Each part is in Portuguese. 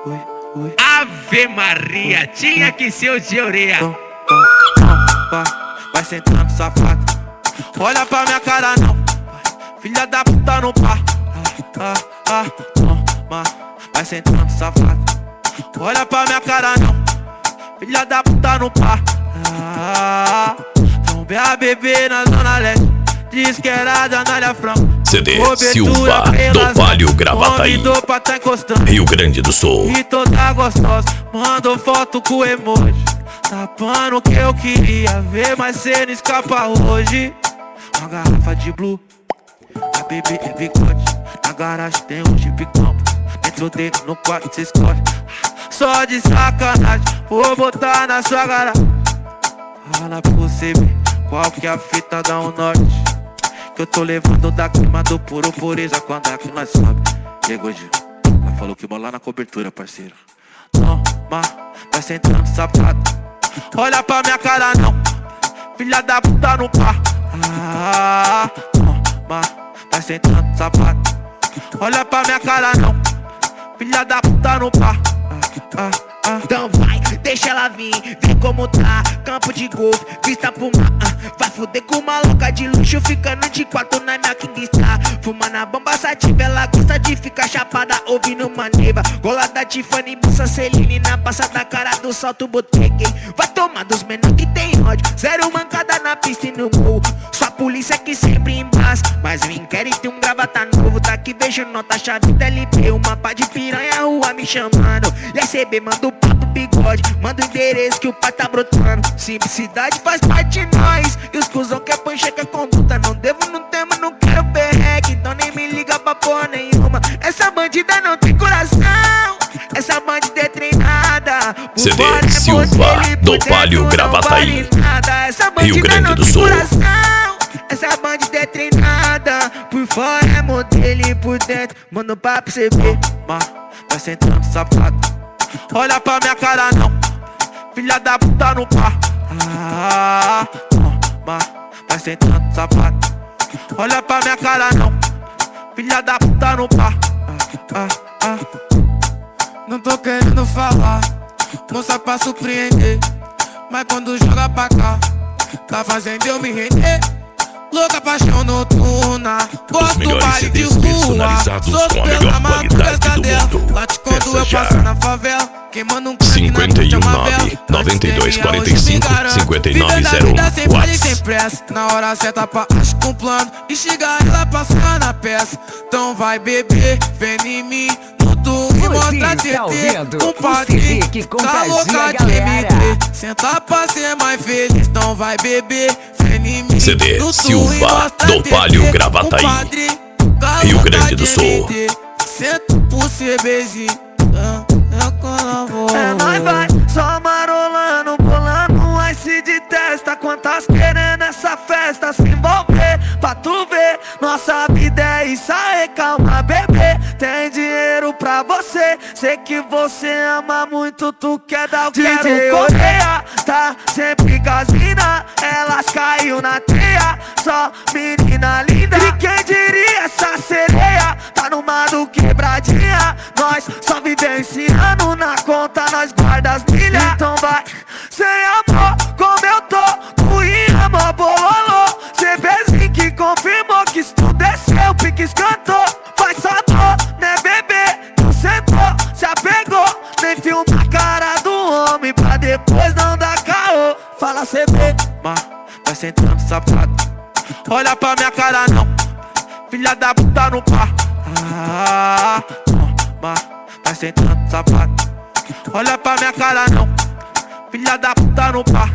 Ave Maria, tinha que ser o de orelha. Vai sentando, safado. Olha pra minha cara não, filha da puta não pá. Vai sentando, safado. Olha pra minha cara não, filha da puta não pá. Trombei a bebê na zona leste, diz que era da Anália Franco. CD Silva, do Palio Gravataí, pra tá encostando, Rio Grande do Sul. E toda gostosa, mandou foto com emoji, tapando o que eu queria ver, mas cê não escapa hoje. Uma garrafa de blue, a bebê é bigode. Na garagem tem um Jeep Campo, dentro dele no quarto cê escolhe. Só de sacanagem, vou botar na sua garagem. Fala pra você ver qual que é a fita da norte, que eu tô levando da clima do puro pureza. Quando aqui nós sobe, chegou Gil, ela falou que bola na cobertura, parceiro. Toma, vai sentando, safado. Olha pra minha cara não, filha da puta no pá. Toma, vai sentando, safado. Olha pra minha cara não, filha da puta no pá. Então vai, deixa ela vir, vê como tá. Campo de golfe, vista pro mar. Vai fuder com uma louca de luxo, ficando de quatro na minha Kingstar. Fumando a bomba sativa, ela gosta de ficar chapada, ouvindo maneva. Gola da Tiffany, bolsa Celine, na passa da cara do salto botequei. Vai tomar dos menor que tem ódio, zero mancada na pista e no morro. Só a polícia que sempre embaça, mas o inquérito um gravata novo. Tá que vejo nota, chave da LP, uma pá de piranha, rua me chamando. E RCB manda o papo bigode, manda o endereço que o pai tá brotando. Simplicidade faz parte de nós, e os cuzão quer pancheca conduta. Não devo, não temo, não quero perreque, então nem me liga pra porra nenhuma. Essa bandida não tem coração, essa bandida é treinada. CD Silva, do Palio Gravataí, Rio Grande do Sul. Essa bandida é treinada, por fora é modelo e por dentro manda um papo cê ver. Vai sentando, safado. Olha pra minha cara não, filha da puta no pá. Toma, vai sentando, safado. Olha pra minha cara não, filha da puta no pá. Não tô querendo falar, moça pra surpreender, mas quando joga pra cá, tá fazendo eu me render. Louca paixão noturna, gosto do baile de rua, sou pela madrugada dela. Late quando eu passo na favela, queimando um 51 9 92 45 5901 WhatsApp. Na hora certa pra acho com plano, e chegar ela passar na peça. Então vai beber, vem em mim, no tu e mostra TT. Compadre, tá louca de MT, senta pra ser mais feliz. Então vai beber, vem em mim, CD Silva, do Palio Gravataí, Rio Grande do Sul. Senta por ser beijinho. É nóis vai, só marolando, bolando um ice de testa. Quantas querendo essa festa se envolver, pra tu ver. Nossa vida é isso aí, calma bebê. Tem dinheiro pra você, sei que você ama muito, tu quer dar o quero correia. Tá sempre gasina, elas caiu na teia. Só menina linda, e quem diria essa sereia tá numa do quebradinha. Nós só vivenciando, na conta nós guarda as milhas. Então vai, sem amor, como eu tô, tu e amor bololô. CBzinho que confirmou que isso tudo é seu, pique escantou. Faz sabor, né bebê, tu sentou, se apegou. Nem filma a cara do homem pra depois não dar caô. Fala CB, vai sentando, safado. Olha pra minha cara não, filha da puta no pá. Toma, vai sentando, safado. Olha pra minha cara não, filha da puta no pá.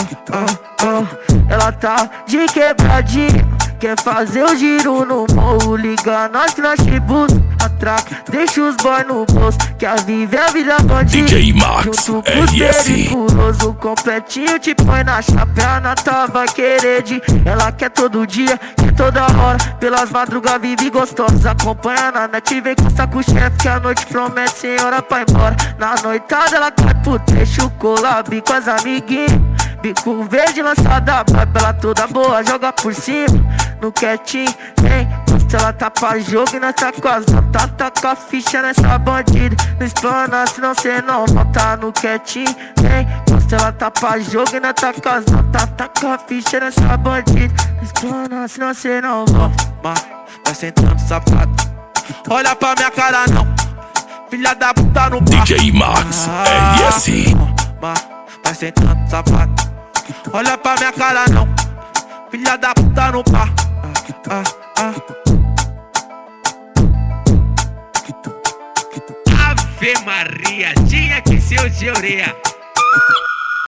Ela tá de quebradinha, quer fazer o giro no morro. Liga nós que nós tributo, atraca, deixa os boy no bolso. Quer viver a vida bandida, DJ Max, junto com os RS. periculoso, completinho te põe na chapéu, na tava querer de. Ela quer todo dia, quer toda hora, pelas madrugas vive gostosa. Acompanha na net, vem costa com o chefe, que a noite promete senhora pra ir embora. Na noitada ela cai pro trecho, collab com as amiguinhas. Bico verde lançada, vai pela toda boa, joga por cima. No quietinho, vem, Encosta, ela tá pra jogo e nós tá com as notas. Taca a ficha nessa bandida. Não explana, senão cê não volta no quietinho. Encosta, ela tá pra jogo e nós tá com as notas. Taca a ficha nessa bandida. Não explana, senão cê não volta. Vai sentando safado. Olha pra minha cara não, filha da puta no bar. DJ Max RS. Vai sentando safado. Olha pra minha cara não, filha da puta no bar. Ave Maria, tinha que ser o de orelha.